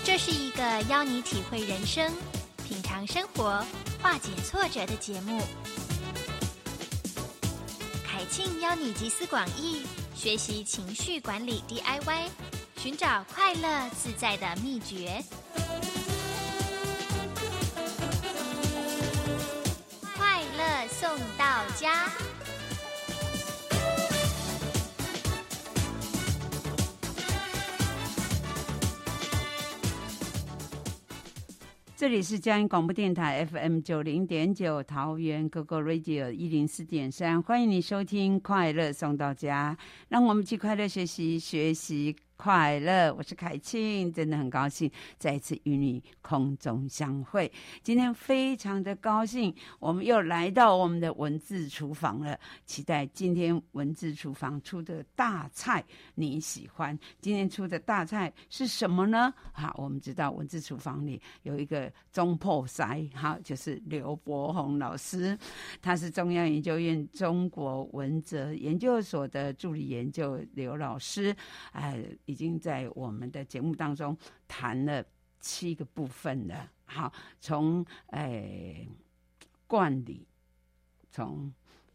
这是一个邀你体会人生、品尝生活、化解挫折的节目。凯庆邀你集思广益，学习情绪管理 DIY， 寻找快乐自在的秘诀。快乐送到家。 这里是嘉义广播电台 FM 90.9 桃园 GoGo Radio 104.3，欢迎你收听快乐送到家，让我们一起快乐学习，学习快乐。我是凯庆，真的很高兴再一次与你空中相会。今天非常的高兴，我们又来到我们的文字厨房了，期待今天文字厨房出的大菜你喜欢。今天出的大菜是什么呢？好，我们知道文字厨房里有一个中破塞，好，就是刘伯宏老师，他是中央研究院中国文哲研究所的助理研究刘老师，已经在我们的节目当中谈了7个部分了。好，从冠礼，从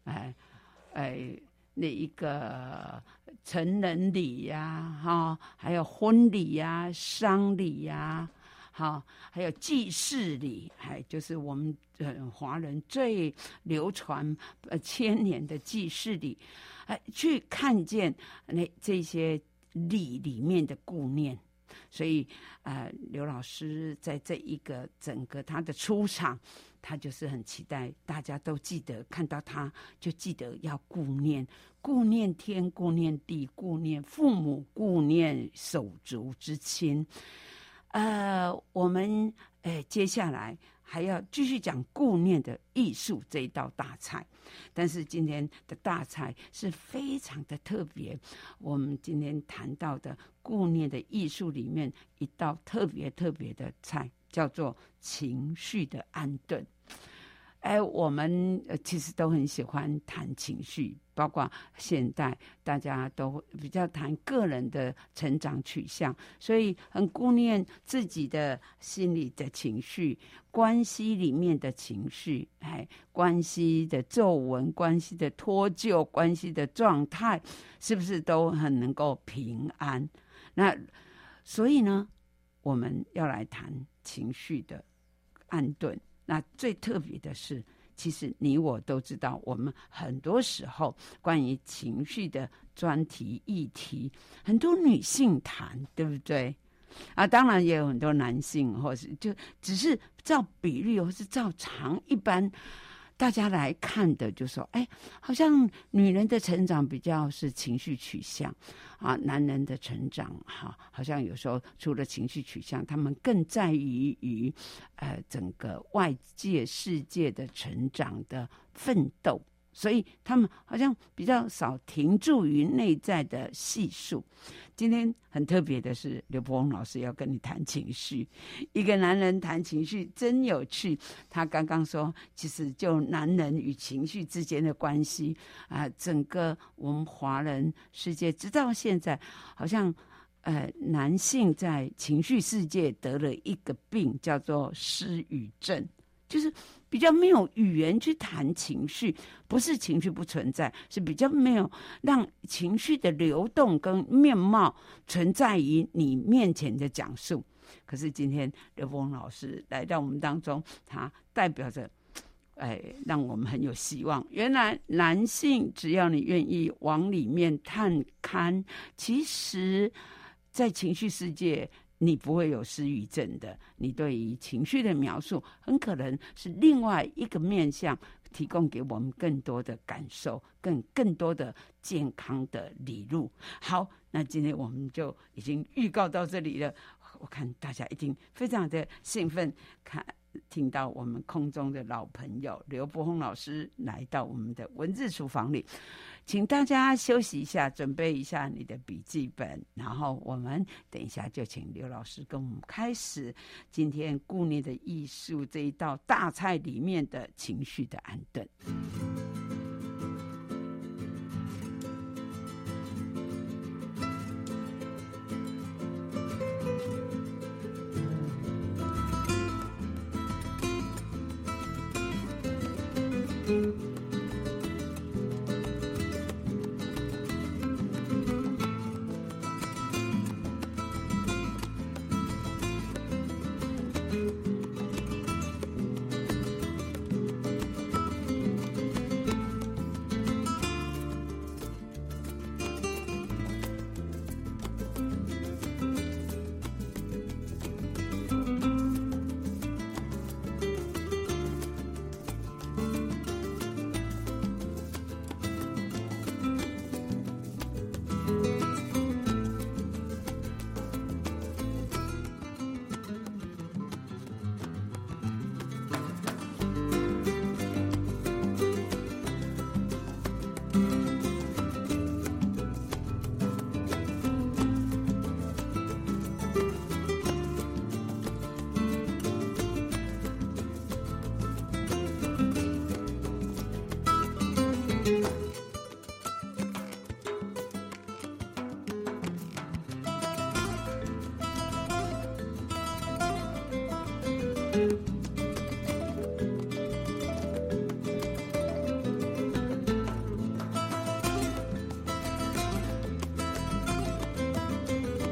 那一个成人礼呀，还有婚礼呀、丧礼呀，好，还有祭祀礼，就是我们华人最流传千年的祭祀礼，去看见这些礼里面的顾念。所以刘老师在这一个整个他的出场，他就是很期待大家都记得，看到他就记得要顾念，顾念天，顾念地，顾念父母，顾念手足之亲。我们接下来还要继续讲顾念的艺术这一道大菜，但是今天的大菜是非常的特别。我们今天谈到的顾念的艺术里面，一道特别的菜叫做情绪的安顿。我们其实都很喜欢谈情绪，包括现代大家都比较谈个人的成长取向，所以很顾念自己的心理的情绪，关系里面的情绪，关系的皱纹，关系的脱臼，关系的状态，是不是都很能够平安？那所以呢，我们要来谈情绪的安顿。那最特别的是，其实你我都知道，我们很多时候关于情绪的专题议题，很多女性谈，对不对？当然也有很多男性，或是就只是照比例或是照常一般大家来看的，就说好像女人的成长比较是情绪取向男人的成长好像有时候除了情绪取向，他们更在于整个外界世界的成长的奋斗，所以他们好像比较少停驻于内在的系数。今天很特别的是，刘伯宏老师要跟你谈情绪，一个男人谈情绪真有趣。他刚刚说，其实就男人与情绪之间的关系整个我们华人世界直到现在，好像男性在情绪世界得了一个病，叫做失语症，就是比较没有语言去谈情绪，不是情绪不存在，是比较没有让情绪的流动跟面貌存在于你面前的讲述。可是今天刘伯宏老师来到我们当中，他代表着让我们很有希望。原来男性只要你愿意往里面探勘，其实在情绪世界你不会有失语症的，你对于情绪的描述很可能是另外一个面向，提供给我们更多的感受，更多的健康的理路。好，那今天我们就已经预告到这里了，我看大家一定非常的兴奋，听到我们空中的老朋友刘伯宏老师来到我们的文字厨房里，请大家休息一下，准备一下你的笔记本，然后我们等一下就请刘老师跟我们开始今天顾念的艺术这一道大菜里面的情绪的安顿。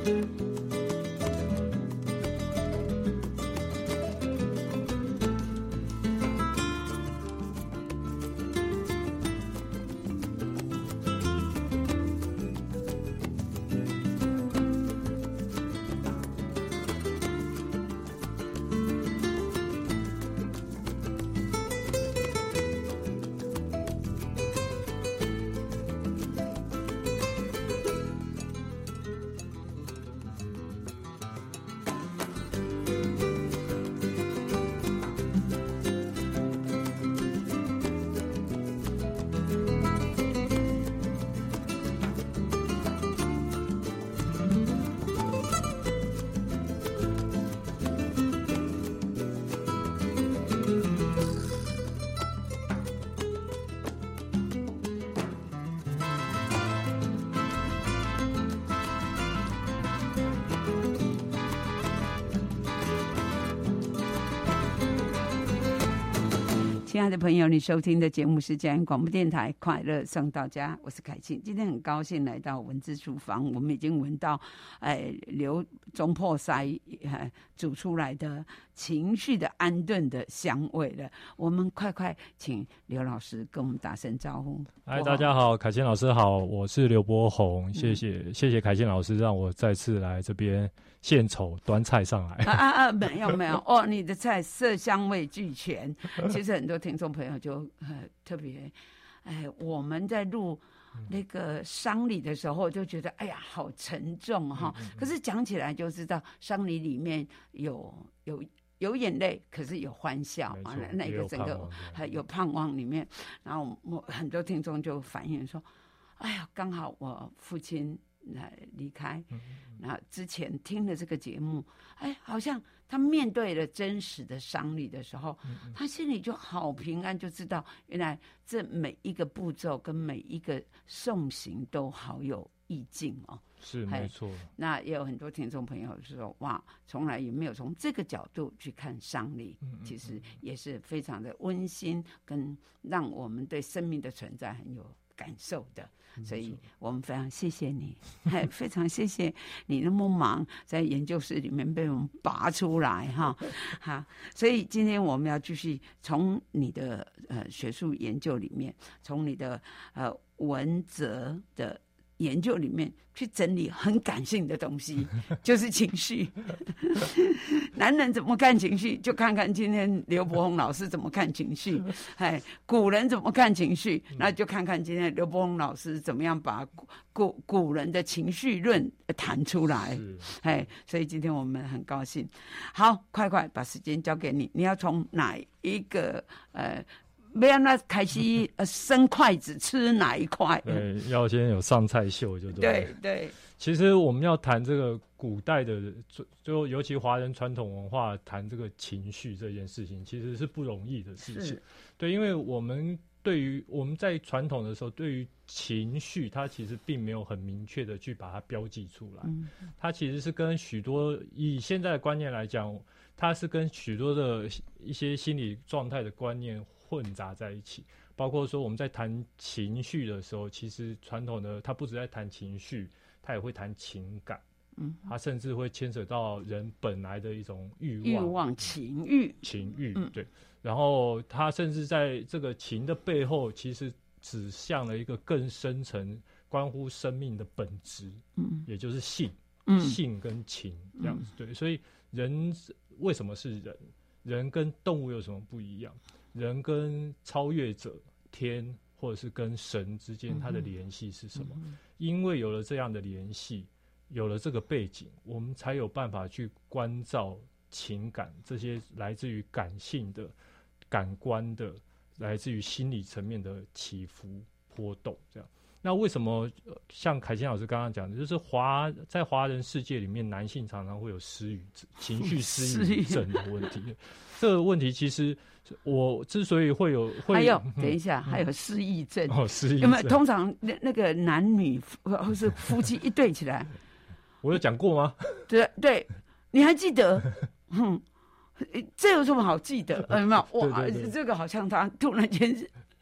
亲爱的朋友，你收听的节目是嘉义广播电台快乐送到家，我是凯庆。今天很高兴来到文字厨房，我们已经闻到刘中破塞煮出来的情绪的安顿的香味了。我们快请刘老师跟我们打声招呼。 嗨，大家好，凯庆老师好，我是刘伯宏，谢谢凯庆老师让我再次来这边献丑端菜上来。 没有哦，你的菜色香味俱全。其实很多听众朋友就特别，我们在录那个丧礼的时候就觉得，哎呀，好沉重哈。可是讲起来就知道，丧礼里面有眼泪，可是有欢笑啊，那个整个有盼望里面。然后我很多听众就反映说，哎呀，刚好我父亲离开，那之前听了这个节目，好像他面对了真实的丧礼的时候，他心里就好平安，就知道原来这每一个步骤跟每一个送行都好有意境哦。 是没错。 那也有很多听众朋友说，哇，从来也没有从这个角度去看丧礼，其实也是非常的温馨，跟让我们对生命的存在很有感受的。所以我们非常谢谢你，非常谢谢你那么忙，在研究室里面被我们拔出来哈。好，所以今天我们要继续从你的学术研究里面，从你的文哲的研究里面去整理很感性的东西，就是情绪。男人怎么看情绪，就看看今天刘伯宏老师怎么看情绪。古人怎么看情绪，那就看看今天刘伯宏老师怎么样把古人的情绪论谈出来。所以今天我们很高兴。好，快把时间交给你，你要从哪一个要让他开始伸筷子吃哪一块？ 要先有上菜秀就对。 对。 其实我们要谈这个古代的，就尤其华人传统文化谈这个情绪这件事情，其实是不容易的事情。对，因为我们在传统的时候，对于情绪，它其实并没有很明确的去把它标记出来。它其实是跟许多以现在的观念来讲，它是跟许多的一些心理状态的观念混杂在一起。包括说我们在谈情绪的时候，其实传统的它不只在谈情绪，它也会谈情感。它甚至会牵扯到人本来的一种欲望、 情欲。 对。然后它甚至在这个情的背后，其实指向了一个更深层、关乎生命的本质，也就是性跟情这样子。对，所以人为什么是人？人跟动物有什么不一样？人跟超越者、天或者是跟神之间，它的联系是什么？因为有了这样的联系，有了这个背景，我们才有办法去关照情感，这些来自于感性的、感官的，来自于心理层面的起伏波动。这样，那为什么像凯茜老师刚刚讲的，就是在华人世界里面，男性常常会有情绪失语症的问题。这个问题其实我之所以会还有等一下，还有失忆症。 失忆症有没有？通常那个男女或是夫妻一对起来， 我有讲过吗？ 对，你还记得？这有什么好记得？有没有？哇，这个好像他突然间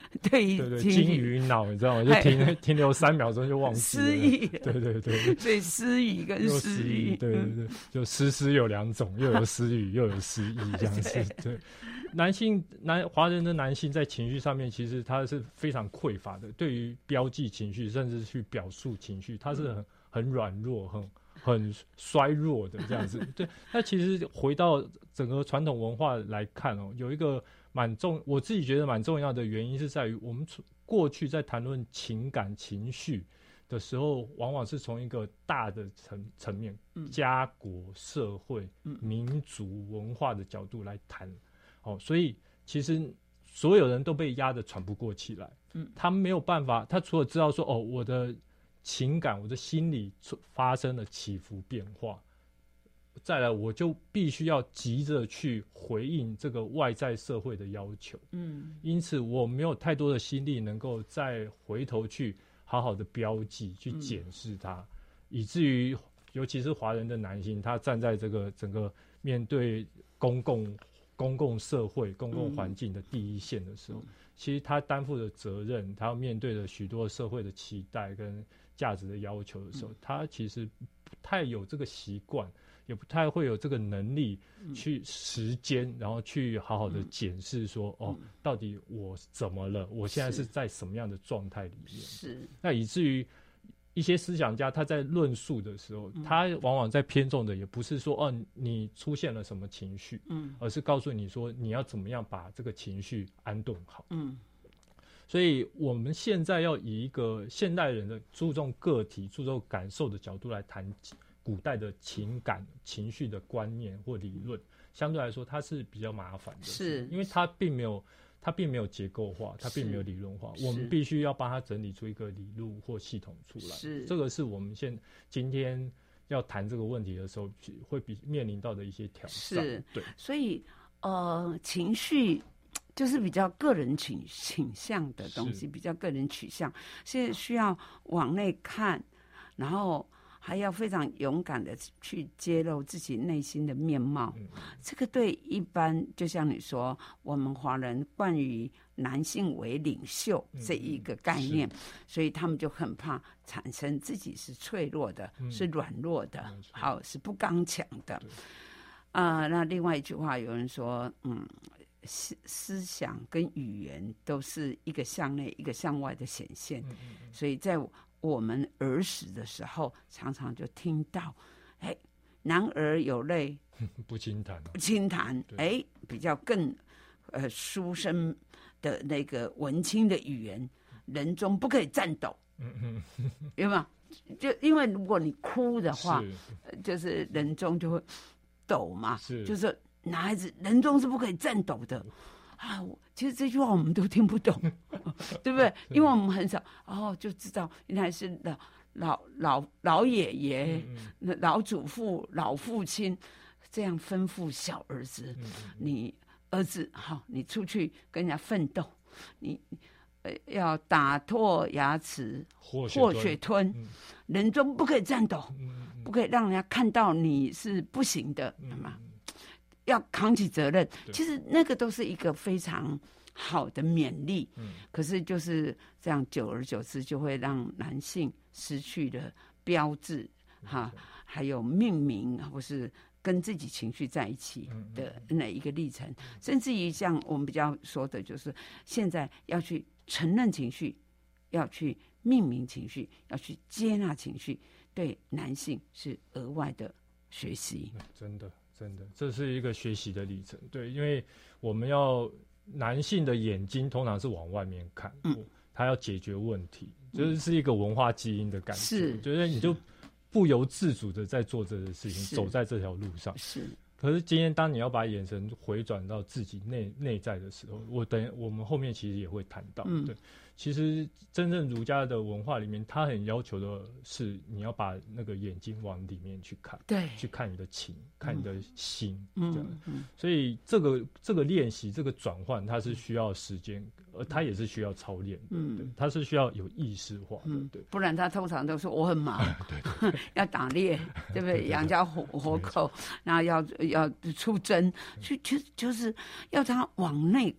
对对，金鱼脑，你知道吗？就停留3秒钟就忘记了。 失忆， 对， 所以失语跟失忆， 对，就诗有2种，又有失语又有失忆这样子。对，华人的男性在情绪上面，其实他是非常匮乏的，对于标记情绪，甚至去表述情绪，他是很软弱、很衰弱的这样子。对，那其实回到整个传统文化来看哦，有一个我自己觉得蛮重要的原因是在于，我们过去在谈论情感情绪的时候，往往是从一个大的层面，家国社会、民族文化的角度来谈。所以其实所有人都被压得喘不过气来。他没有办法，他除了知道说我的情感、我的心理发生了起伏变化，再来我就必须要急着去回应这个外在社会的要求。因此我没有太多的心力能够再回头去好好的标记、去检视它，以至于尤其是华人的男性，他站在这个整个面对公共社会、公共环境的第一线的时候，其实他担负的责任，他要面对的许多社会的期待跟价值的要求的时候，他其实不太有这个习惯，也不太会有这个能力去时间，然后去好好的检视说，到底我怎么了？我现在是在什么样的状态里面？ 是， 那以至于一些思想家他在论述的时候，他往往在偏重的也不是说你出现了什么情绪，而是告诉你说你要怎么样把这个情绪安顿好。所以我们现在要以一个现代人的注重个体、注重感受的角度来谈古代的情感情绪的观念或理论，相对来说它是比较麻烦的，是因为它并没有结构化，它并没有理论化，我们必须要帮它整理出一个理路或系统出来。是，这个是我们今天要谈这个问题的时候会面临到的一些挑战。 是， 对， 所以情绪就是比较个人倾向的东西，比较个人取向，是需要往内看，然后还要非常勇敢的去揭露自己内心的面貌。这个对一般就像你说，我们华人惯于男性为领袖这一个概念，所以他们就很怕产生自己是脆弱的，是软弱的，是不刚强的。那另外一句话有人说，思想跟语言都是一个向内一个向外的显现，所以在我们儿时的时候常常就听到男儿有泪不轻弹， 比较更书生的那个文青的语言，人中不可以颤抖，有没有？就因为如果你哭的话，就是人中就会抖嘛，就是男孩子人中是不可以颤抖的啊。其实这句话我们都听不懂，对不对？因为我们很少就知道原来是老爷爷、老祖父、老父亲这样吩咐小儿子，你儿子好，你出去跟人家奋斗，你要打破牙齿，或血吞，人中不可以颤抖，不可以让人家看到你是不行的，要扛起责任。其实那个都是一个非常好的勉励，可是就是这样，久而久之就会让男性失去了标志还有命名或是跟自己情绪在一起的那一个历程，甚至于像我们比较说的，就是现在要去承认情绪，要去命名情绪，要去接纳情绪，对男性是额外的学习。 真的，这是一个学习的历程。对，因为我们男性的眼睛通常是往外面看，他要解决问题，就是一个文化基因的感觉，就是你就不由自主的在做这个事情，走在这条路上。可是今天当你要把眼神回转到自己内在的时候，我们后面其实也会谈到，对，其实真正儒家的文化里面，他很要求的是你要把那个眼睛往里面去看，对，去看你的情，看你的心，这样。所以这个练习，这个转换，它是需要时间，而它也是需要操练的，对，它是需要有意识化的，对， 不然他通常都说我很忙，要打猎，对不对？养家活口，然后要出征，就是要他往内看，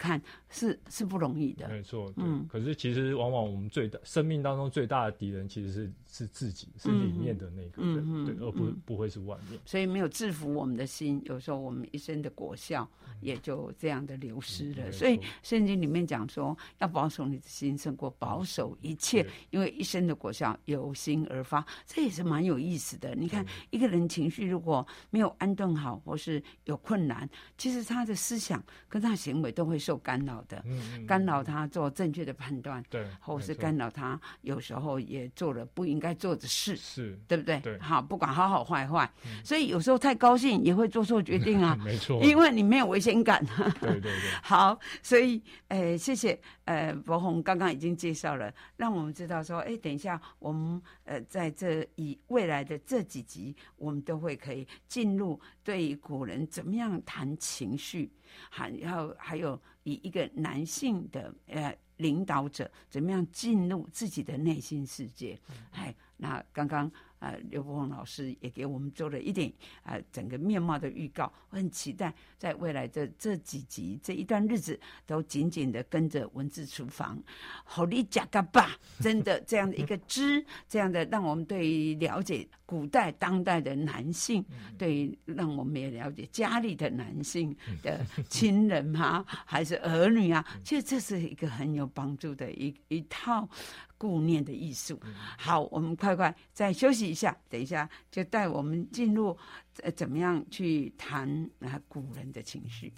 是不容易的。 没错，对。可是其实往往我们生命当中最大的敌人其实是自己，是里面的那个人，对，而不会是外面。 所以没有制服我们的心，有时候我们一生的果效也就这样的流失了。所以圣经里面讲说，要保守你的心胜过保守一切，因为一生的果效由心而发。这也是蛮有意思的。你看，一个人情绪如果没有安顿好，或是有困难，其实他的思想跟他的行为都会受干扰的，干扰他做正确的判断， 对， 或是干扰他有时候也做了不应该做的事， 是， 对不对？ 对， 好，不管好好坏坏，所以有时候太高兴也会做错决定啊， 没错， 因为你没有危险感。 对对对， 好，所以谢谢柏宏刚刚已经介绍了，让我们知道说，等一下我们在未来的这几集，我们都会可以进入对古人怎么样谈情绪，还有以一个男性的领导者怎么样进入自己的内心世界。那刚刚刘柏宏老师也给我们做了一点整个面貌的预告，我很期待在未来的这几集这一段日子都紧紧的跟着文字厨房好你加个吧，真的这样的一个这样的让我们对于了解古代当代的男性，对于让我们也了解家里的男性的亲人啊还是儿女啊，其实这是一个很有帮助的一套顾念的艺术。好，我们快再休息一下，等一下就带我们进入怎么样去谈古人的情绪。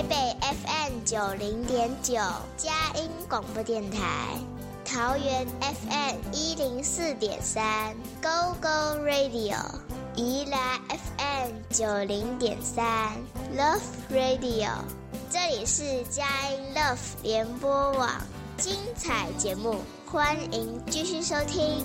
台北 FM 90.9佳音广播电台，桃园 FM 104.3 Go Go Radio， 宜兰 FM 90.3 Love Radio。这里是佳音 Love 联播网，精彩节目，欢迎继续收听。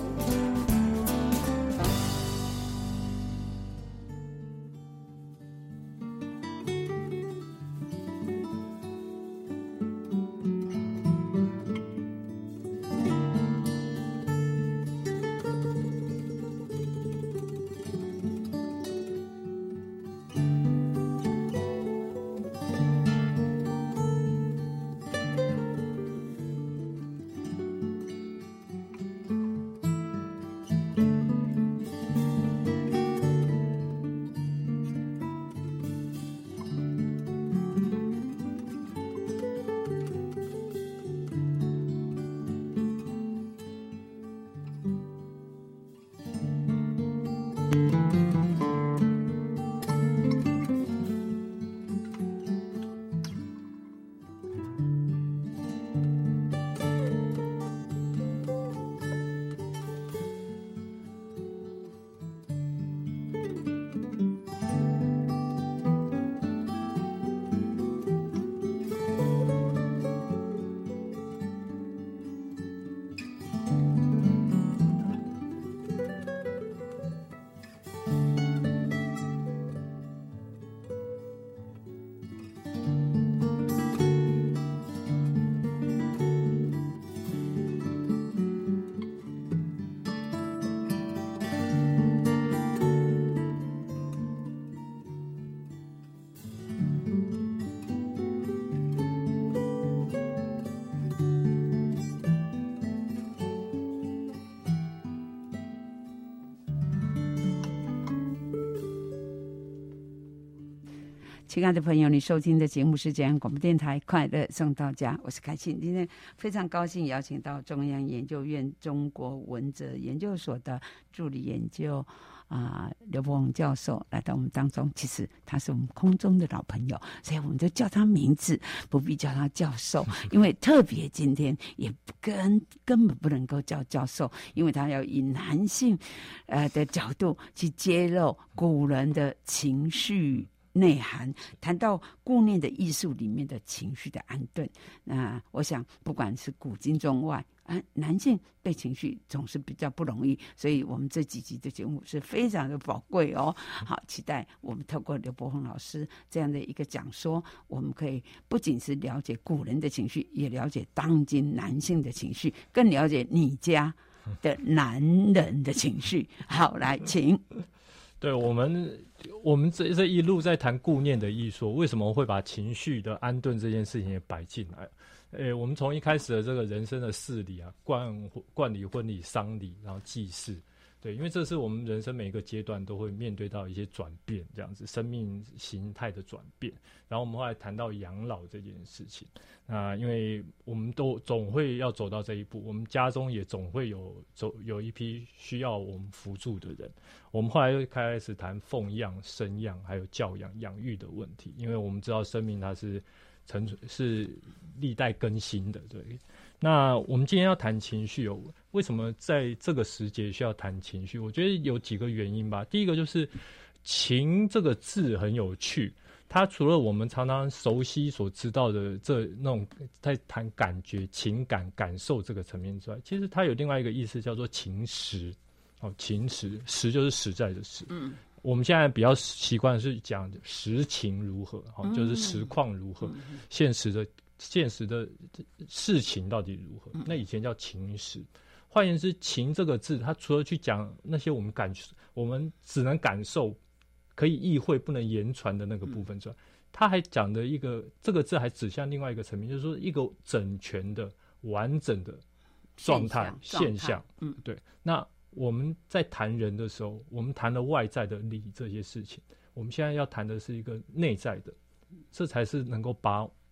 亲爱的朋友，你收听的节目是嘉义广播电台快乐送到家，我是凯庆。今天非常高兴邀请到中央研究院中国文哲研究所的助理研究刘伯宏教授来到我们当中。其实他是我们空中的老朋友，所以我们就叫他名字，不必叫他教授，因为特别今天也根本不能够叫教授，因为他要以男性的角度去揭露古人的情绪内涵，谈到顾念的艺术里面的情绪的安顿。那我想不管是古今中外男性对情绪总是比较不容易，所以我们这几集的节目是非常的宝贵哦。好，期待我们透过刘伯宏老师这样的一个讲说，我们可以不仅是了解古人的情绪，也了解当今男性的情绪，更了解你家的男人的情绪。好，来请。 对，我们这一路在谈顾念的艺术，为什么会把情绪的安顿这件事情也摆进来？我们从一开始的这个人生的4礼冠礼、婚礼、丧礼，然后祭祀，对，因为这是我们人生每一个阶段都会面对到一些转变，这样子生命形态的转变。然后我们后来谈到养老这件事情，因为我们都总会要走到这一步，我们家中也总会有一批需要我们扶助的人。我们后来又开始谈奉养、生养还有教养、养育的问题，因为我们知道生命它是历代更新的，对。那我们今天要谈情绪为什么在这个时节需要谈情绪？我觉得有几个原因吧。第一个就是情这个字很有趣，它除了我们常常熟悉所知道的那种在谈感觉、情感、感受这个层面之外，其实它有另外一个意思叫做情实。情实，实就是实在的实。我们现在比较习惯是讲实情如何，就是实况如何，现实的事情到底如何。那以前叫情实。换言之，情这个字，它除了去讲那些我们只能感受、可以意会、不能言传的那个部分之外，它还讲的这个字还指向另外一个层面，就是说一个整全的、完整的状态现象。对。那我们在谈人的时候，我们谈了外在的礼这些事情，我们现在要谈的是一个内在的，这才是能够把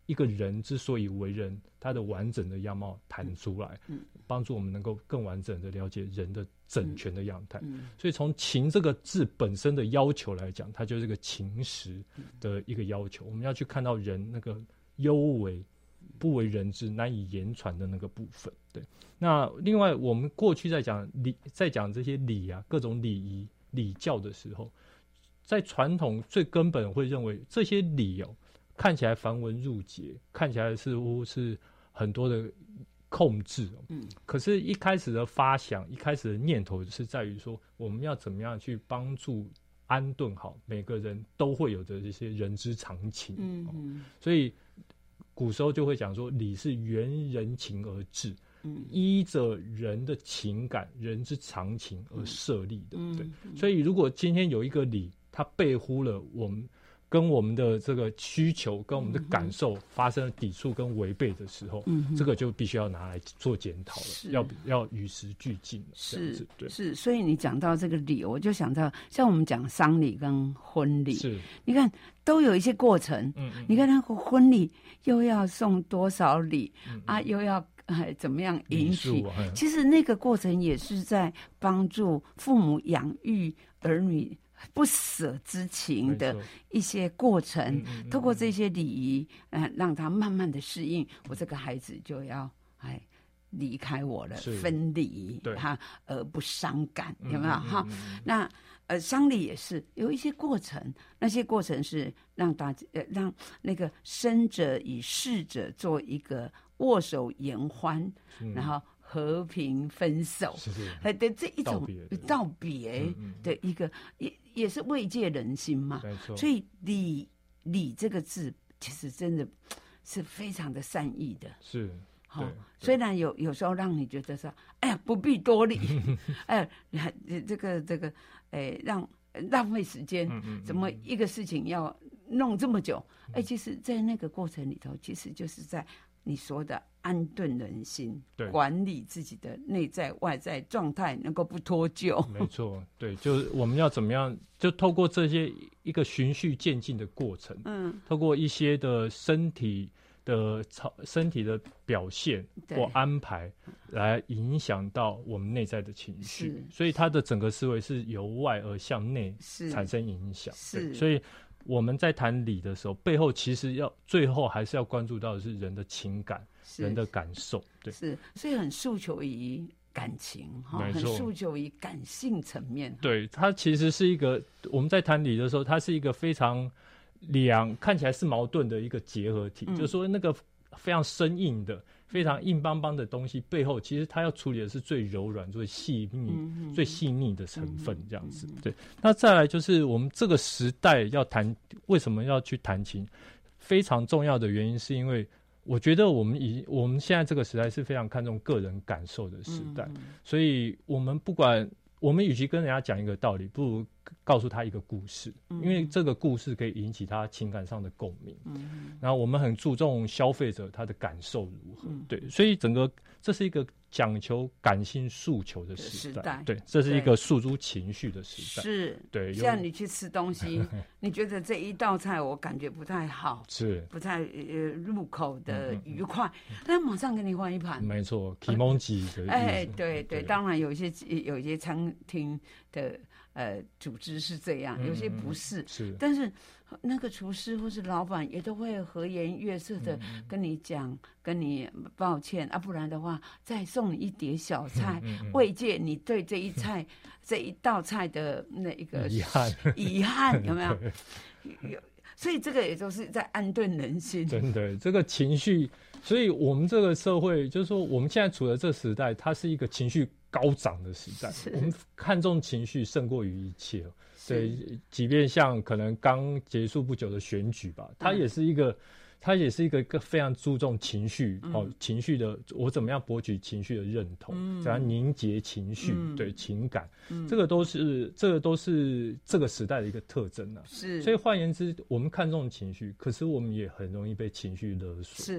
一个人之所以为人，他的完整的样貌谈出来，帮助我们能够更完整的了解人的整全的样态。所以从情这个字本身的要求来讲，它就是个情实的一个要求。我们要去看到人那个幽微不为人知、难以言传的那个部分。对，那另外我们过去在讲这些礼啊，各种礼仪礼教的时候，在传统最根本会认为这些礼看起来繁文缛节，看起来似乎是很多的控制，可是一开始的发想，一开始的念头是在于说，我们要怎么样去帮助安顿好每个人都会有的这些人之常情。所以古时候就会讲说，礼是原人情而治，依着人的情感、人之常情而设立的。对，所以如果今天有一个礼，它背乎了我们跟我们的这个需求、跟我们的感受发生了抵触跟违背的时候，这个就必须要拿来做检讨了，要与时俱进了。 是， 对， 是。所以你讲到这个礼，我就想到像我们讲丧礼跟婚礼， 是， 你看都有一些过程。你看那个婚礼又要送多少礼啊，又要怎么样迎娶？其实那个过程也是在帮助父母养育儿女不舍之情的一些过程，透过这些礼仪，让他慢慢的适应，我这个孩子就要离开我了，分离他而不伤感，有没有哈？那丧礼也是有一些过程，那些过程是让让那个生者与逝者做一个握手言欢，然后和平分手的这一种道别的一个，也是慰藉人心嘛。所以礼这个字其实真的是非常的善意的。是，虽然有时候让你觉得说，哎呀不必多礼，哎，这个让浪费时间，怎么一个事情要弄这么久？哎，其实，在那个过程里头，其实就是在你说的安顿人心，管理自己的内在外在状态，能够不脱臼。 没错，对，就是我们要怎么样，就透过这些一个循序渐进的过程，透过一些的身体的表现或安排，来影响到我们内在的情绪。所以它的整个思维是由外而向内产生影响。所以我们在谈理的时候，背后其实最后还是要关注到的是人的情感、人的感受。对， 是，所以很诉求于感情，很诉求于感性层面。 对，它其实是一个，我们在谈理的时候，它是一个非常看起来是矛盾的一个结合体，就是说那个非常生硬的、非常硬邦邦的东西背后，其实它要处理的是最柔软、最细腻、最细腻的成分，这样子。对，那再来就是我们这个时代要谈，为什么要去谈情？非常重要的原因是因为，我觉得我们现在这个时代是非常看重个人感受的时代，所以我们与其跟人家讲一个道理，不如告诉他一个故事，因为这个故事可以引起他情感上的共鸣。然后我们很注重消费者他的感受如何，对，所以这是一个讲求感性诉求的时代，对，这是一个诉诸情绪的时代。 是，对，像你去吃东西，你觉得这一道菜我感觉不太好，是不太入口的愉快，那马上给你换一盘。 没错 ，kimoji 的对，当然有一些餐厅的组织是这样，有些不是，但是那个厨师或是老板也都会和颜悦色的跟你讲，跟你抱歉啊，不然的话再送你一碟小菜，慰藉你对这一道菜的那一个遗憾，有没有？所以这个也都是在安顿人心。 真的，这个情绪，所以我们这个社会，就是说我们现在处的这时代，它是一个情绪高涨的时代，我们看重情绪胜过于一切。对，即便像可能刚结束不久的选举吧，它也是一个非常注重情绪，情绪的我怎么样博取情绪的认同，怎样凝结情绪，对情感，这个都是这个时代的一个特征啊。是，所以换言之，我们看重情绪，可是我们也很容易被情绪勒索。是，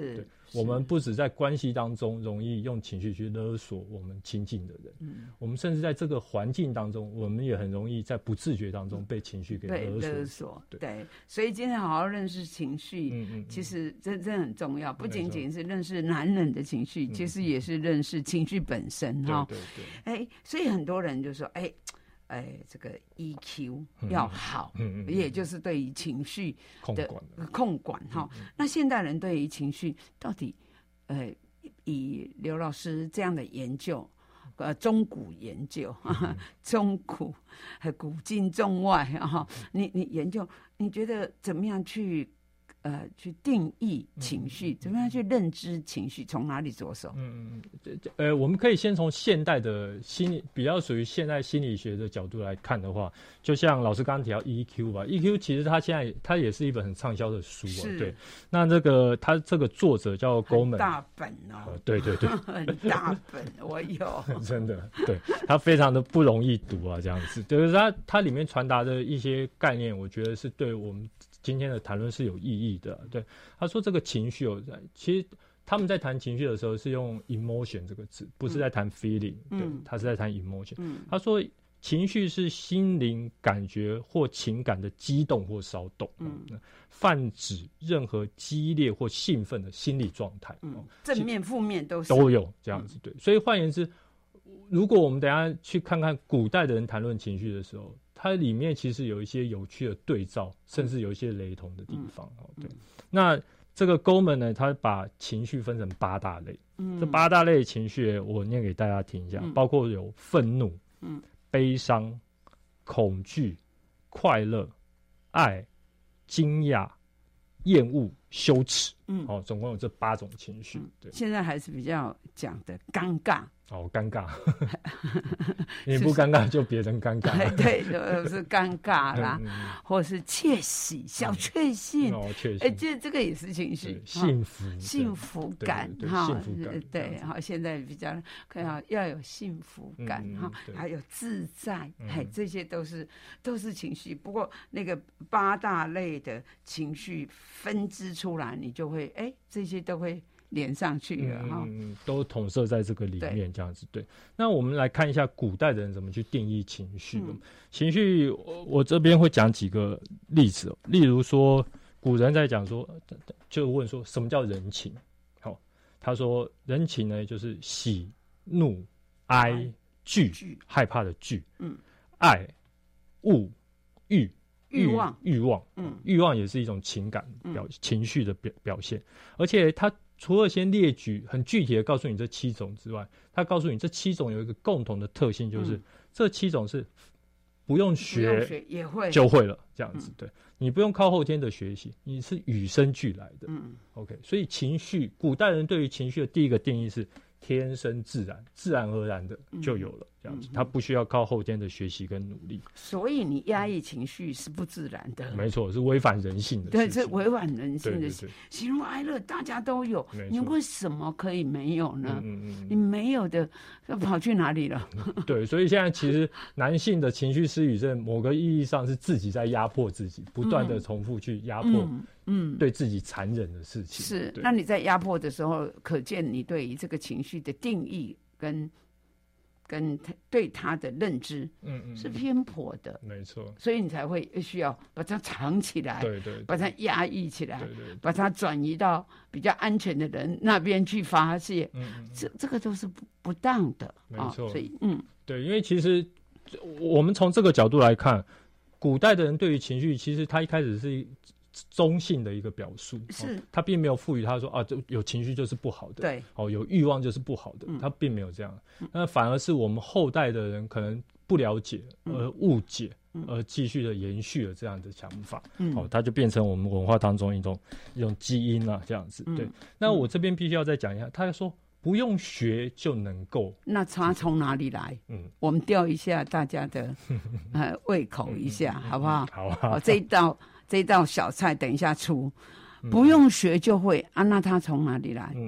我们不止在关系当中容易用情绪去勒索我们亲近的人，我们甚至在这个环境当中，我们也很容易在不自觉当中被情绪给勒索。对， 所以今天好好认识情绪，其实真很重要，不仅仅是认识男人的情绪，其实也是认识情绪本身哈。对，所以很多人就说，这个 EQ 要好，也就是对于情绪的控管哈。那现代人对于情绪到底，以刘老师这样的研究，中古研究，中古古今中外哈，你研究，你觉得怎么样去定义情绪，怎么样去认知情绪，从哪里着手？ 我们可以先从现代的心理，比较属于现代心理学的角度来看的话，就像老师刚刚提到 EQ 吧 ，EQ 其实它也是一本很畅销的书啊。对，那他这个作者叫 Goleman， 大本哦， 对， 很大本，我有， 真的，对，他非常的不容易读啊，这样子，就是他里面传达的一些概念，我觉得是对我们今天的谈论是有意义的。对，他说这个情绪其实他们在谈情绪的时候是用 emotion 这个字，不是在谈 feeling，对，他是在谈 emotion。他说情绪是心灵感觉或情感的激动或骚动，泛指任何激烈或兴奋的心理状态， 正面负面都有这样子。对，所以换言之，如果我们等一下去看看古代的人谈论情绪的时候，它里面其实有一些有趣的对照，甚至有一些雷同的地方。对，那这个 Goleman 呢，他把情绪分成8大类。这8大类的情绪，我念给大家听一下，包括有愤怒、悲伤、恐惧、快乐、爱、惊讶、厌恶、羞耻。总共有这8种情绪。对， 现在还是比较讲的尴尬。 尴尬，你不尴尬就别人尴尬。 对，是尴尬啦，或者是窃喜、小确幸。这个也是情绪，幸福感哈。对，好，现在比较要有幸福感哈，还有自在，这些都是情绪。不过那个8大类的情绪分支出来，你就会这些都会连上去了哈， 都统摄在这个里面，这样子。对，那我们来看一下古代的人怎么去定义情绪。情绪，我这边会讲几个例子，例如说，古人在讲说，就问说什么叫人情？他说人情呢，就是喜、怒、哀、惧，害怕的惧，爱、恶、欲望，欲望也是一种情感情绪的表现，而且他除了先列举很具体的告诉你这7种之外，他告诉你这7种有一个共同的特性，就是这7种是不用学也会就会了，这样子。对，你不用靠后天的学习，你是与生俱来的。OK， 所以情绪，古代人对于情绪的第一个定义是天生自然而然的就有了，这样子，他不需要靠后天的学习跟努力。 所以你压抑情绪是不自然的， 没错，是违反人性的事情。 对，是违反人性的事。喜怒哀乐大家都有，你为什么可以没有呢？你没有的，跑去哪里了？ 对，所以现在其实男性的情绪失语症，某个意义上是自己在压迫自己，不断的重复去压迫。对自己残忍的事情是。那你在压迫的时候，可见你对于这个情绪的定义跟对他的认知，是偏颇的， 没错。所以你才会需要把它藏起来， 对， 把它压抑起来， 对， 把它转移到比较安全的人那边去发泄。这个都是不当的， 没错。 所以对，因为其实我们从这个角度来看，古代的人对于情绪，其实他一开始是中性的一个表述， 是他并没有赋予他说就有情绪就是不好的， 对， 有欲望就是不好的，他并没有这样。那反而是我们后代的人可能不了解而误解，而继续的延续了这样的想法，它就变成我们文化当中一种基因啊，这样子。对，那我这边必须要再讲一下，他说不用学就能够， 那他从哪里来？我们吊一下大家的胃口一下，好不好？ 好啊。 这道小菜等一下出，不用学就会啊？那他从哪里来？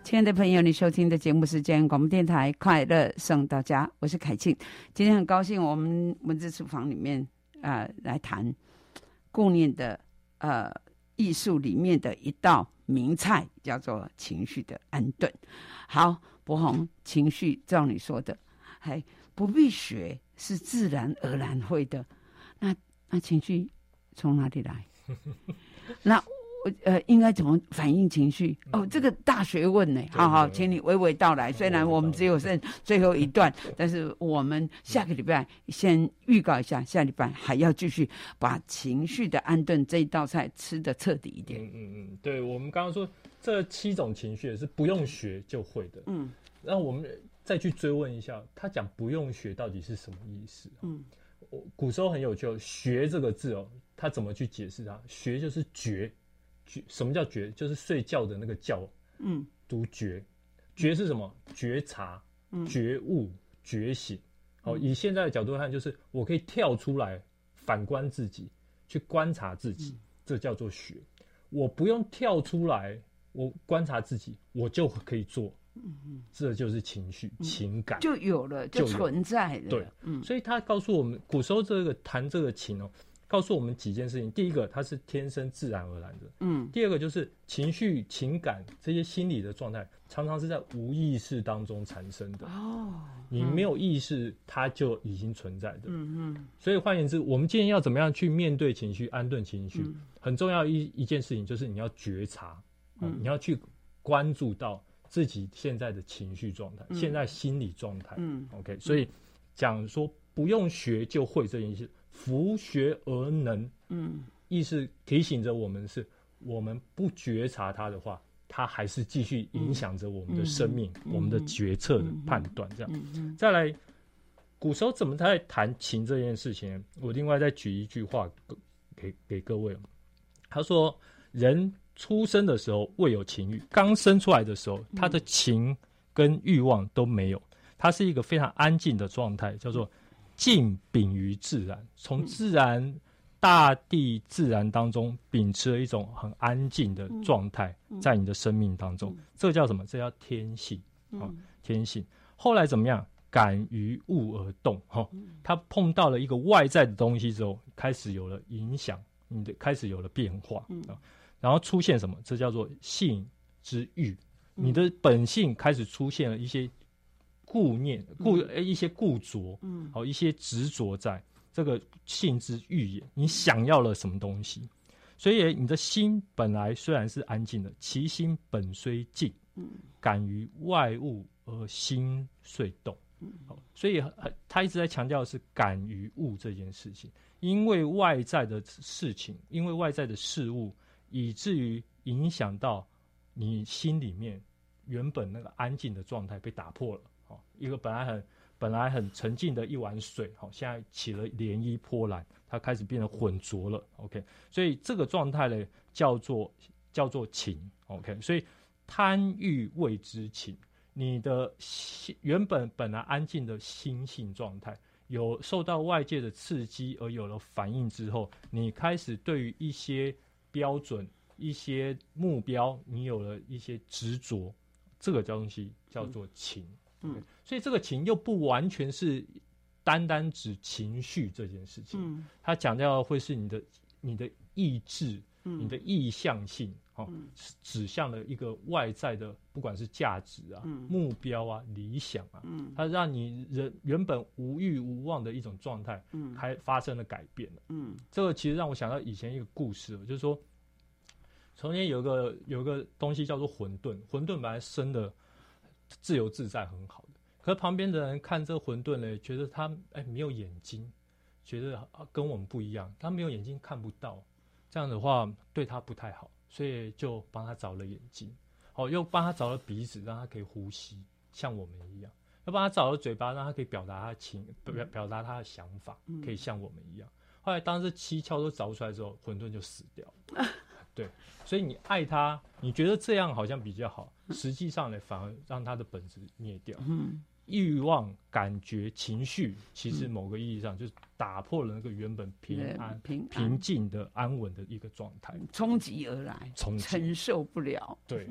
亲爱的朋友，你收听的节目是嘉义广播电台快乐送到家，我是凯庆。今天很高兴我们文字厨房里面来谈顾念的艺术里面的一道名菜，叫做情绪的安顿。好，柏宏，情绪照你说的还不必学，是自然而然会的。那情绪从哪里来？那应该怎么反映情绪？这个大学问呢。好，请你娓娓道来。虽然我们只有剩最后一段，但是我们下个礼拜先预告一下，下礼拜还要继续把情绪的安顿这一道菜吃得彻底一点。 对，我们刚刚说这7种情绪是不用学就会的。那我们再去追问一下，他讲不用学到底是什么意思？古时候很有趣，学这个字他怎么去解释它？学就是觉。什么叫觉？就是睡觉的那个觉，读觉。觉是什么？觉察、觉悟、觉醒。以现在的角度看，就是我可以跳出来反观自己，去观察自己，这叫做学。我不用跳出来，我观察自己，我就可以做。这就是情绪、情感就有了，就存在了。对，所以他告诉我们，古时候谈这个情告诉我们几件事情。第一个，它是天生自然而然的。第二个就是情绪、情感这些心理的状态，常常是在无意识当中产生的。你没有意识，它就已经存在的。所以换言之，我们今天要怎么样去面对情绪、安顿情绪？很重要一件事情就是你要觉察，你要去关注到自己现在的情绪状态，现在心理状态。OK， 所以讲说不用学就会这件事。弗学而能，意思提醒着我们是，我们不觉察它的话，它还是继续影响着我们的生命、我们的决策的判断。这样，再来，古时候怎么在谈情这件事情？我另外再举一句话给各位，他说，人出生的时候未有情欲，刚生出来的时候，他的情跟欲望都没有，他是一个非常安静的状态，叫做静秉于自然，从自然、大地、自然当中秉持了一种很安静的状态，在你的生命当中，这叫什么？这叫天性。天性。后来怎么样？感于物而动。他碰到了一个外在的东西之后，开始有了影响，开始有了变化。然后出现什么？这叫做性之欲。你的本性开始出现了一些固念、一些固着，一些执着，在这个性之欲也，你想要了什么东西？所以你的心本来虽然是安静的，其心本虽静，感于外物而心遂动。所以他一直在强调的是感于物这件事情，因为外在的事情，因为外在的事物，以至于影响到你心里面原本那个安静的状态被打破了。一个本来很沉静的一碗水，现在起了涟漪波澜，它开始变得浑浊了。OK， 所以这个状态呢叫做情。OK， 所以贪欲谓之情。你的原本来安静的心性状态，有受到外界的刺激而有了反应之后，你开始对于一些标准、一些目标，你有了一些执着，这个东西叫做情。所以这个情又不完全是单单指情绪这件事情，它讲到会是你的意志、你的意向性，指向了一个外在的，不管是价值啊、目标啊、理想啊，它让你原本无欲无望的一种状态，还发生了改变了。这个其实让我想到以前一个故事，就是说，从前有个东西叫做混沌，混沌本来生的自由自在很好的，可是旁边的人看这混沌呢，觉得他没有眼睛，觉得跟我们不一样，他没有眼睛看不到，这样的话对他不太好，所以就帮他找了眼睛，又帮他找了鼻子，让他可以呼吸，像我们一样，又帮他找了嘴巴，让他可以表达表达他的想法，可以像我们一样。后来当这7窍都找出来之后，混沌就死掉了。对，所以你爱他，你觉得这样好像比较好，实际上呢，反而让他的本质灭掉。欲望、感觉、情绪，其实某个意义上就是打破了那个原本平静的安稳的一个状态， 冲击而来，承受不了。 对，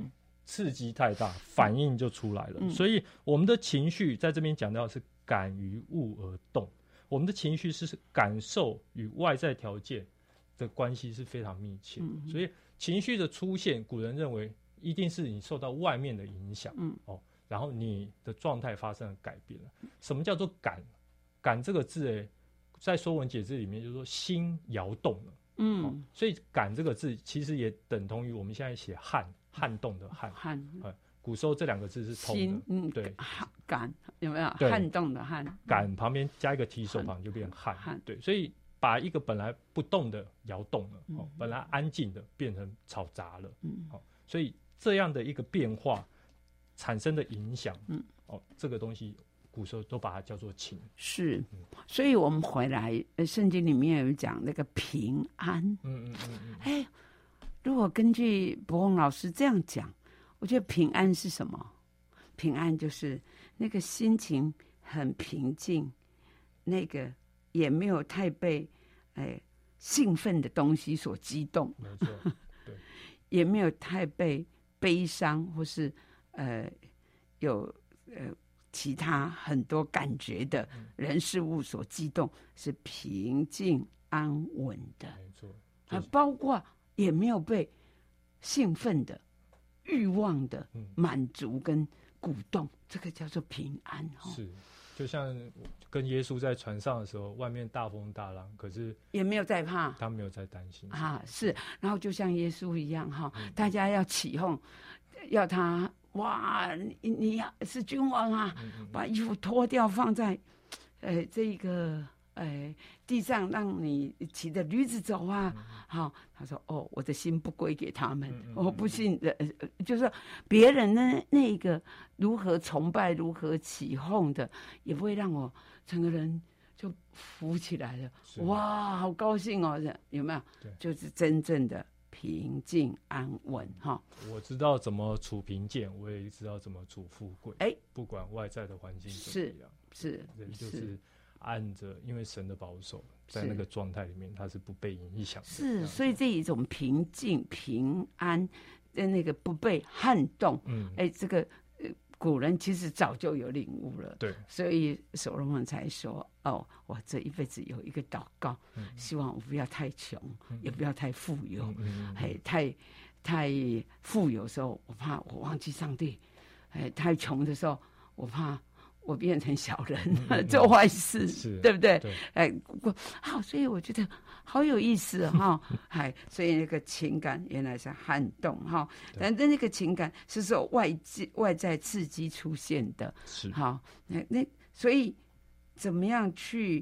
刺激太大，反应就出来了。所以我们的情绪在这边讲到的是感于物而动，我们的情绪是感受与外在条件的关系是非常密切的。所以情绪的出现，古人认为一定是你受到外面的影响，然后你的状态发生了改变了。什么叫做感？感这个字，在《说文解字》里面就是说心摇动了，所以感这个字其实也等同于我们现在写撼动的撼，古时候这两个字是通的，对， 感有没有撼动的撼？ 感旁边加一个提手旁就变撼，对，所以把一个本来不动的摇动了，本来安静的变成吵杂了，所以这样的一个变化产生的影响，这个东西古时候都把它叫做情。 是，所以我们回来，圣经里面有讲那个平安。如果根据柏宏老师这样讲，我觉得平安是什么？平安就是那个心情很平静，那个也没有太被兴奋的东西所激动， 没错，对， 也没有太被悲伤或是有其他很多感觉的人事物所激动，是平静安稳的， 没错， 包括也没有被兴奋的欲望的满足跟鼓动，这个叫做平安。 是，就像跟耶稣在船上的时候，外面大风大浪，可是也没有在怕， 他没有在担心是，然后就像耶稣一样大家要起哄，要他哇，你是君王啊，把衣服脱掉放在这个地上，让你骑着驴子走啊。他说我的心不归给他们，我不信就是别人的那个如何崇拜如何起哄的，也不会让我整个人就浮起来了，哇好高兴哦，有没有？就是真正的平静安稳我知道怎么处贫贱，我也知道怎么处富贵，不管外在的环境怎么样， 是人就是按着，因为神的保守，在那个状态里面，他是不被影响的。 是，所以这一种平静、平安的那个不被撼动，这个古人其实早就有领悟了。 对， 所以所罗门才说：“我这一辈子有一个祷告，希望我不要太穷，也不要太富有。太富有的时候，我怕我忘记上帝；太穷的时候，我怕我变成小人，做坏事，对不对？所以我觉得好有意思所以那个情感原来是撼动但是那个情感是受外在刺激出现的， 是那所以怎么样去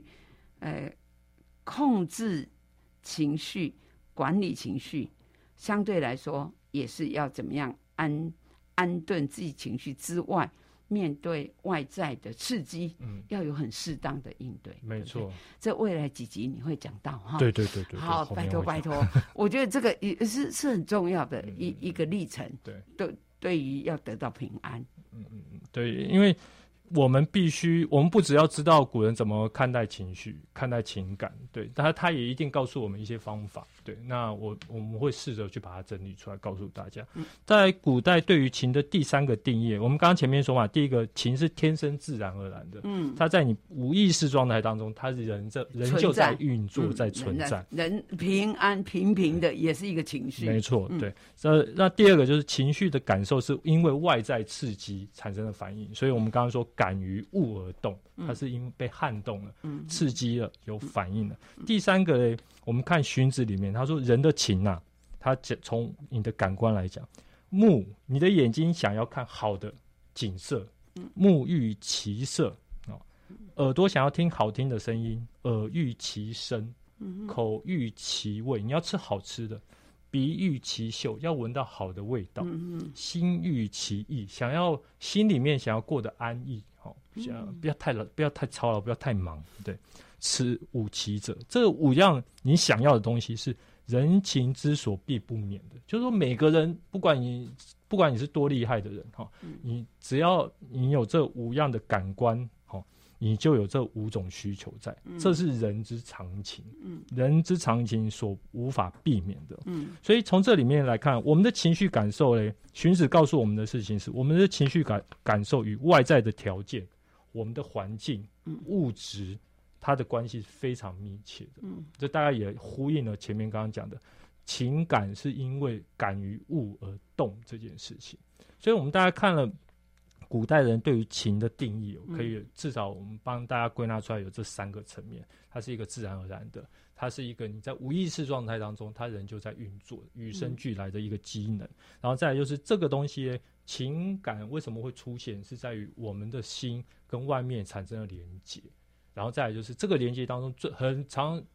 控制情绪、管理情绪，相对来说也是要怎么样安顿自己情绪之外，面对外在的刺激，要有很适当的应对。 没错，对对， 这未来几集你会讲到对。 好，拜托，我觉得这个也是很重要的一个历程。对于要得到平安。 对，因为我们不只要知道古人怎么看待情绪、看待情感，对，但他也一定告诉我们一些方法，对。那我们会试着去把它整理出来，告诉大家。在古代对于情的第3个定义，我们刚刚前面说嘛，第一个情是天生自然而然的，它在你无意识状态当中，它是人就在运作，在存在。 人平安平平的也是一个情绪， 没错，对。那第二个就是情绪的感受是因为外在刺激产生的反应，所以我们刚刚说感于物而动，它是因为被撼动了，刺激了，有反应了。第3个呢，我们看荀子里面他说人的情啊，他从你的感官来讲，目，你的眼睛想要看好的景色，目欲其色，耳朵想要听好听的声音，耳欲其声，口欲其味，你要吃好吃的，鼻欲其嗅，要闻到好的味道，心欲其意，心里面想要过得安逸，不要太操劳，不要太忙，对。此五其者，这5样你想要的东西是人情之所必不免的，就是说每个人不管你是多厉害的人你只要你有这5样的感官你就有这5种需求在，这是人之常情，人之常情所无法避免的。所以从这里面来看，我们的情绪感受嘞，荀子告诉我们的事情是，我们的情绪感受与外在的条件、我们的环境、物质，它的关系是非常密切的。这大概也呼应了前面刚刚讲的，情感是因为感于物而动这件事情。所以我们大家看了古代人对于情的定义，可以至少我们帮大家归纳出来有这3个层面。它是一个自然而然的，它是一个你在无意识状态当中，它人就在运作，与生俱来的一个机能。然后再来就是这个东西，情感为什么会出现，是在于我们的心跟外面产生了连结。然后再来就是这个连接当中很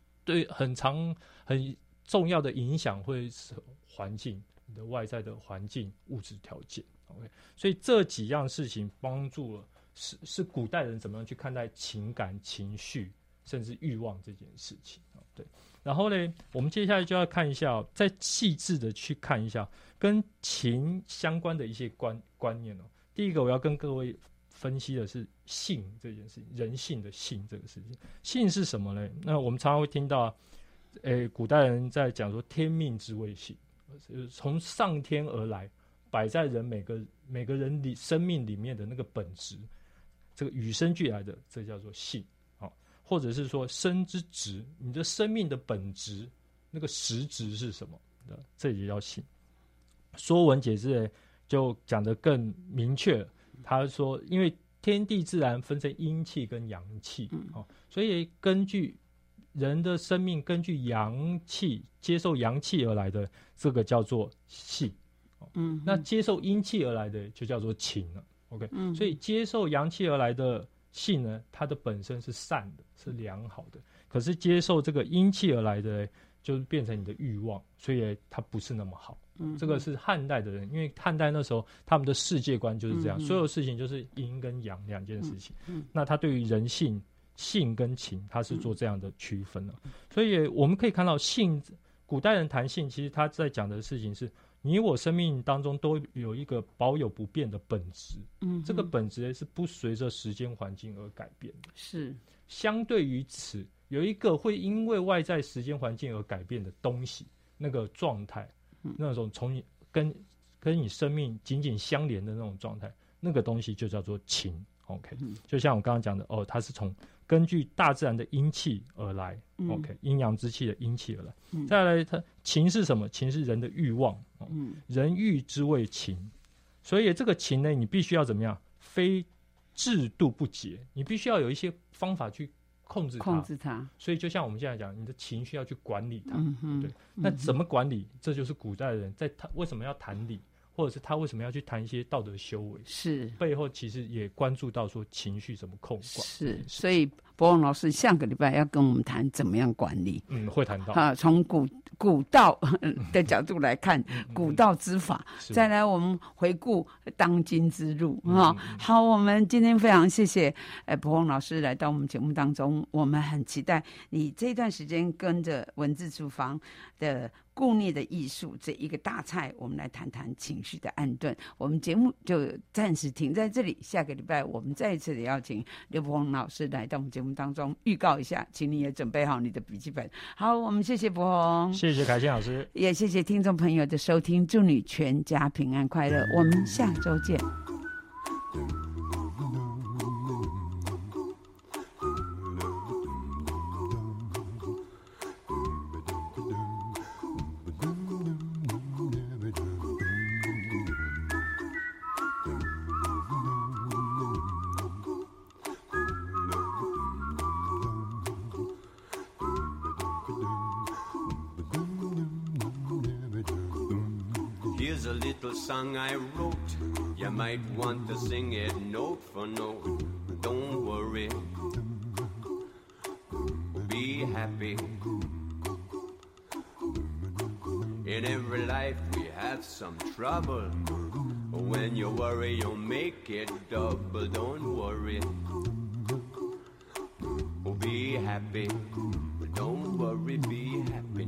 重要的影响会是环境，你的外在的环境、物质条件。OK， 所以这几样事情帮助了是古代人怎么样去看待情感、情绪，甚至欲望这件事情。对，然后呢，我们接下来就要看一下，再细致的去看一下跟情相关的一些观念。第一个我要跟各位分析的是性这件事情，人性的性这个事情。性是什么呢？那我们常常会听到，古代人在讲说天命之谓性，从上天而来，摆在人每个人生命里面的那个本质，这个与生俱来的，这叫做性。或者是说生之质，你的生命的本质，那个实质是什么？这也叫性。说文解字就讲得更明确了，他说，因为天地自然分成阴气跟阳气，所以根据人的生命，根据阳气接受阳气而来的，这个叫做性。那接受阴气而来的就叫做情了。OK，所以接受阳气而来的性呢，它的本身是善的，是良好的。可是接受这个阴气而来的，就是变成你的欲望，所以它不是那么好。这个是汉代的人，因为汉代那时候他们的世界观就是这样，所有事情就是阴跟阳2件事情。那他对于人性、性跟情，他是做这样的区分了。所以我们可以看到性，古代人谈性，其实他在讲的事情是，你我生命当中都有一个保有不变的本质，这个本质是不随着时间环境而改变的。是相对于此，有一个会因为外在时间环境而改变的东西，那个状态，那种从你跟你生命紧紧相连的那种状态，那个东西就叫做情。OK，就像我刚刚讲的，它是从根据大自然的阴气而来，OK， 阴阳之气的阴气而来。再来，它情是什么？情是人的欲望，人欲之谓情。所以这个情呢，你必须要怎么样？非制度不节，你必须要有一些方法去控制它。所以就像我们现在讲，你的情绪要去管理它，对。那怎么管理？这就是古代的人在他为什么要谈理，或者是他为什么要去谈一些道德修为，是背后其实也关注到说情绪怎么控管。是，所以伯宏老师下个礼拜要跟我们谈怎么样管理。会谈到从古道的角度来看，古道之法。再来我们回顾当今之路。好，我们今天非常谢谢伯宏老师来到我们节目当中，我们很期待你这段时间跟着文字厨房的顾念的艺术这一个大菜，我们来谈谈情绪的暗顿。我们节目就暂时停在这里，下个礼拜我们再一次的邀请刘伯宏老师来到我们节目当中，预告一下，请你也准备好你的笔记本。好，我们谢谢伯宏，谢谢凯欣老师，也谢谢听众朋友的收听，祝你全家平安快乐，我们下周见。Here's a little song I wrote. You might want to sing it note for note. Don't worry, be happy. In every life we have some trouble. When you worry, you'll make it double. Don't worry, be happy. Don't worry, be happy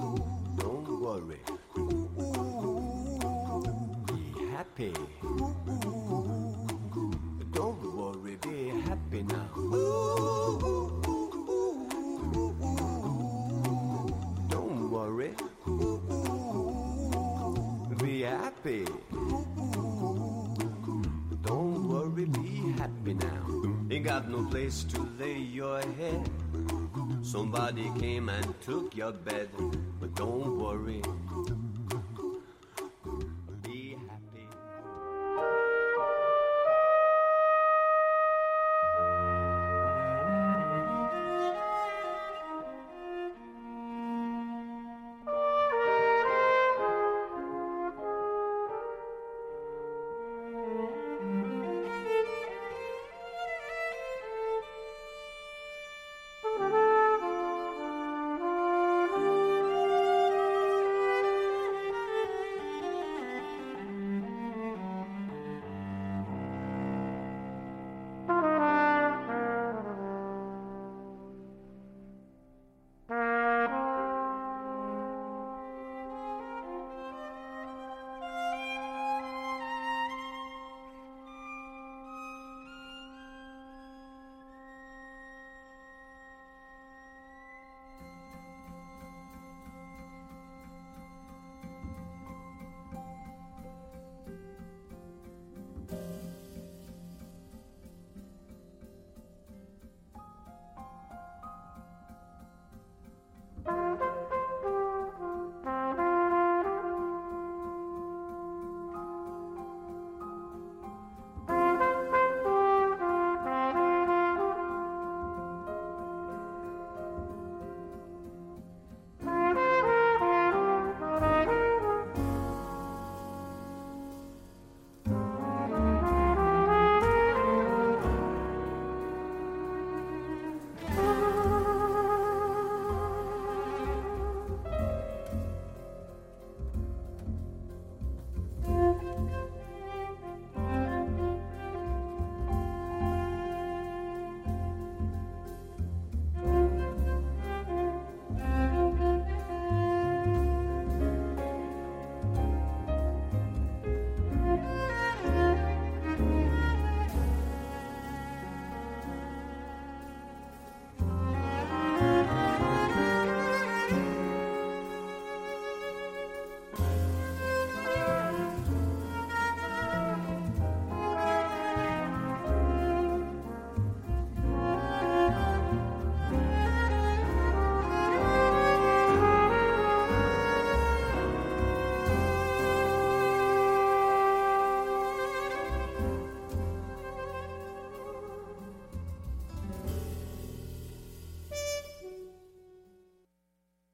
now.Be happy. happy. Don't worry, be happy now. Ain't got no place to lay your head. Somebody came and took your bed. But don't worry,